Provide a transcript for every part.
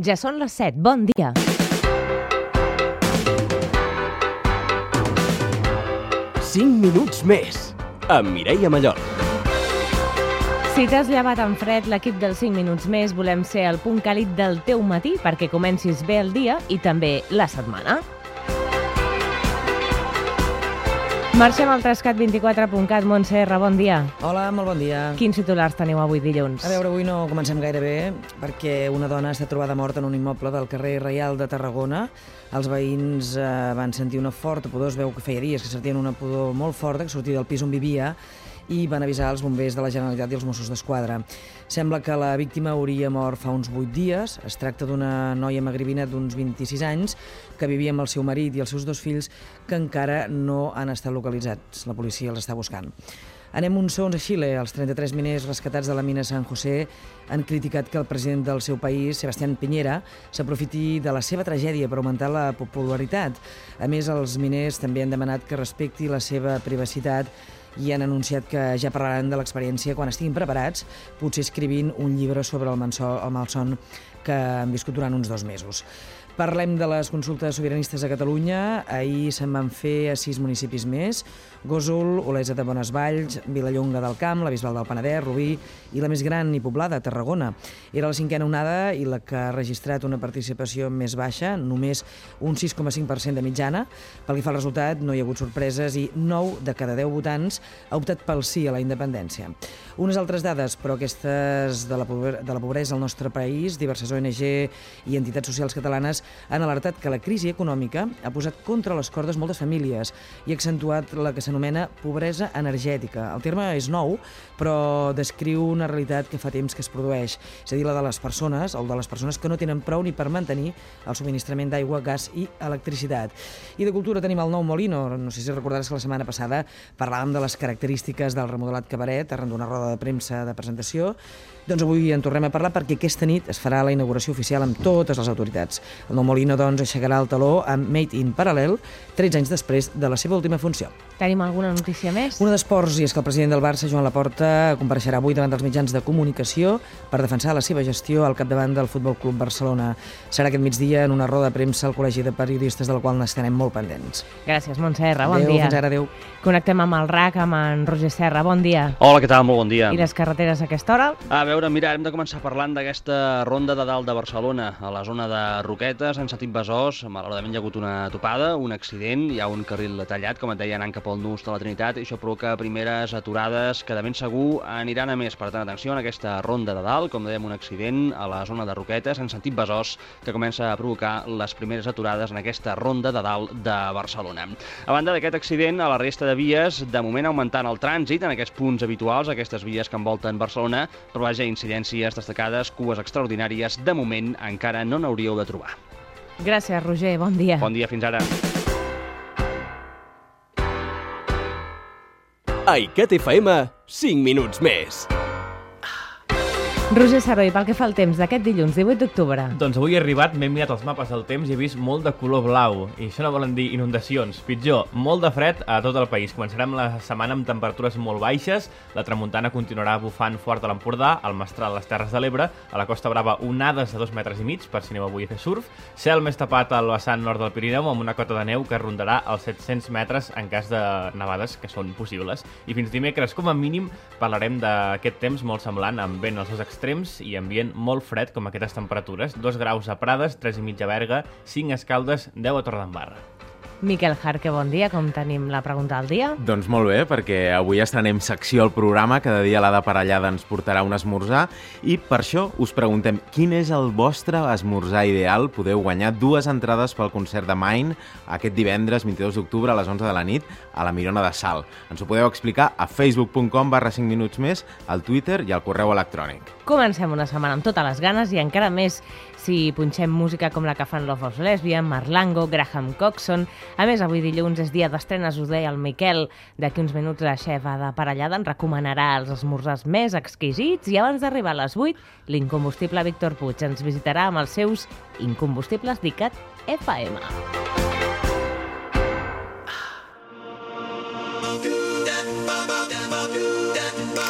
Ja són les 7. Bon dia. Cinc minuts més, amb Mireia Mallol. Si t'has llevat amb fred, l'equip dels 5 minuts més volem ser el punt càlid del teu matí perquè comencis bé el dia i també la setmana. Marxem al Trascat24.cat. Montse R, bon dia. Hola, molt bon dia. Quins titulars teniu avui dilluns? A veure, avui no comencem gaire bé perquè una dona ha estat trobada morta en un immoble del carrer Reial de Tarragona. Els veïns van sentir una forta pudor, es veu que feia dies que sentien una pudor molt forta que sortia del pis on vivia i van avisar els bombers de la Generalitat i els Mossos d'Esquadra. Sembla que la víctima hauria mort fa uns 8 dies. Es tracta d'una noia magribina d'uns 26 anys que vivia amb el seu marit i els seus 2 fills que encara no han estat localitzats. La policia els està buscant. Anem uns segons a Xile. Els 33 miners rescatats de la mina San José han criticat que el president del seu país, Sebastián Piñera, s'aprofiti de la seva tragèdia per augmentar la popularitat. A més, els miners també han demanat que respecti la seva privacitat i han anunciat que ja parlaran de l'experiència quan estiguin preparats, potser escrivint un llibre sobre el malson que han viscut durant uns 2 mesos. Parlem de les consultes sobiranistes a Catalunya. Ahir se'n van fer a 6 municipis més: Gósol, Olesa de Bonesvalls, Vilallonga del Camp, la Bisbal del Penedès, Rubí i la més gran i poblada, Tarragona. Era la 5a onada i la que ha registrat una participació més baixa, només un 6,5% de mitjana. Pel que fa al resultat, no hi ha hagut sorpreses i 9 de cada 10 votants ha optat pel sí a la independència. Unes altres dades, però aquestes de la pobresa al nostre país. Diverses ONG i entitats socials catalanes han alertat que la crisi econòmica ha posat contra les cordes moltes famílies i ha accentuat la que s'anomena pobresa energètica. El terme és nou, però descriu una realitat que fa temps que es produeix, és a dir, la de les persones, o de les persones que no tenen prou ni per mantenir el subministrament d'aigua, gas i electricitat. I de cultura tenim el nou Molino. No sé si recordaràs que la setmana passada parlàvem de les característiques del remodelat cabaret arran d'una roda de premsa de presentació. Doncs avui en tornem a parlar perquè aquesta nit es farà la inauguració oficial amb totes les autoritats. El nou Molino, doncs, aixecarà el taló amb Made in Paral·lel 13 anys després de la seva última funció. Tenim alguna notícia més? Una d'esports, i és que el president del Barça, Joan Laporta, compareixerà avui davant dels mitjans de comunicació per defensar la seva gestió al capdavant del Futbol Club Barcelona. Serà aquest migdia en una roda de premsa al Col·legi de Periodistes, del qual n'estarem molt pendents. Gràcies, Montse R, bon Adéu, dia. fins ara, adéu. Connectem amb el RAC, amb en Roger Serra. Bon dia. Hola, què tal? Molt bon dia. I les carreteres a aquesta hora? A veure, mira, hem de començar parlant d'aquesta ronda de dalt de Barcelona, a la zona de Roquetes, en sentit Besòs. Malauradament hi ha hagut una topada, un accident, hi ha un carril tallat, com et deia, anant cap al nus de la Trinitat, i això provoca primeres aturades que de ben segur aniran a més. Per tant, atenció en aquesta ronda de dalt, com dèiem, un accident a la zona de Roquetes, en sentit Besòs, que comença a provocar les primeres aturades en aquesta ronda de dalt de Barcelona. A banda d'aquest accident, a la resta de vies, de moment augmentant el trànsit en aquests punts habituals, aquestes vies que envolten Barcelona, però vaja, incidències destacades, cues extraordinàries, de moment encara no n'hauríeu de trobar. Gràcies, Roger. Bon dia. Bon dia, fins ara. A ICAT FM, 5 minuts més. Roger Saró, i pel que fa al temps d'aquest dilluns 18 d'octubre? Doncs avui he arribat, m'he mirat els mapes del temps i he vist molt de color blau. I això no volen dir inundacions. Pitjor, molt de fred a tot el país. Començarem la setmana amb temperatures molt baixes. La tramuntana continuarà bufant fort a l'Empordà, al Mestral, a les Terres de l'Ebre, a la Costa Brava onades de 2,5 metres, per si aneu avui a fer surf. Cel més tapat al vessant nord del Pirineu, amb una cota de neu que rondarà els 700 metres en cas de nevades, que són possibles. I fins dimecres, com a mínim, parlarem d'aquest temps molt semblant, amb vent als dos extrems i ambient molt fred com aquestes temperatures. 2 graus a Prades, 3,5 a Berga, 5 a Escaldes, 10 a Torredembarra. Miquel Jarque, bon dia. Com tenim la pregunta del dia? Doncs molt bé, perquè avui estrenem secció al programa. Cada dia l'Ada Parellada ens portarà un esmorzar i per això us preguntem quin és el vostre esmorzar ideal. Podeu guanyar 2 entrades pel concert de Mine aquest divendres 22 d'octubre a les 11 de la nit a la Mirona de Salt. Ens ho podeu explicar a facebook.com/5 minuts més, al Twitter i al correu electrònic. Comencem una setmana amb totes les ganes i encara més si punxem música com la que fan Love of Lesbian, Marlango, Graham Coxon. A més, avui dilluns és dia d'estrenes, us deia el Miquel. D'aquí uns minuts la xefa de Parellada ens recomanarà els esmorzars més exquisits i abans d'arribar a les 8, l'incombustible Víctor Puig ens visitarà amb els seus incombustibles d'ICAT FM.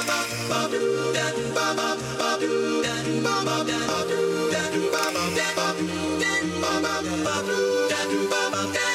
Ba ba ba ba ba ba ba ba ba ba ba ba ba ba ba ba ba ba do bubble dance.